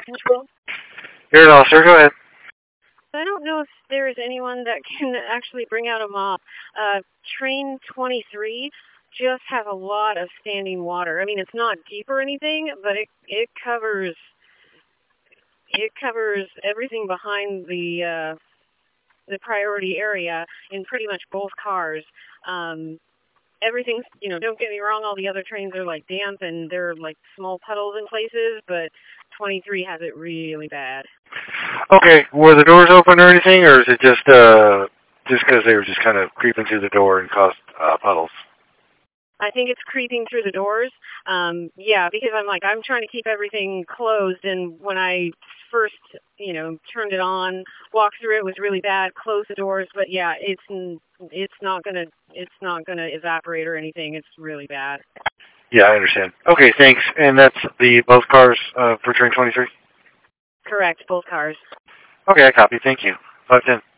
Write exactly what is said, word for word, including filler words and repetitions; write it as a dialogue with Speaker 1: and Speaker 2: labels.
Speaker 1: Here it all, sir. Go ahead.
Speaker 2: I don't know if there is anyone that can actually bring out a mop. Uh, train twenty-three just has a lot of standing water. I mean, it's not deep or anything, but it it covers it covers everything behind the uh, the priority area in pretty much both cars. Um, everything's, you know, don't get me wrong, all the other trains are like damp and they're like small puddles in places, but twenty-three has it really bad.
Speaker 1: Okay, were the doors open or anything, or is it just uh just because they were just kind of creeping through the door and caused uh, puddles?
Speaker 2: I think it's creeping through the doors. Um, yeah, because I'm like, I'm trying to keep everything closed, and when I first, you know, turned it on, walked through it, was really bad, closed the doors, but yeah, it's it's not gonna it's not gonna evaporate or anything. It's really bad.
Speaker 1: Yeah, I understand. Okay, thanks. And that's the both cars uh, for train twenty-three?
Speaker 2: Correct, both cars.
Speaker 1: Okay, I copy. Thank you. five ten.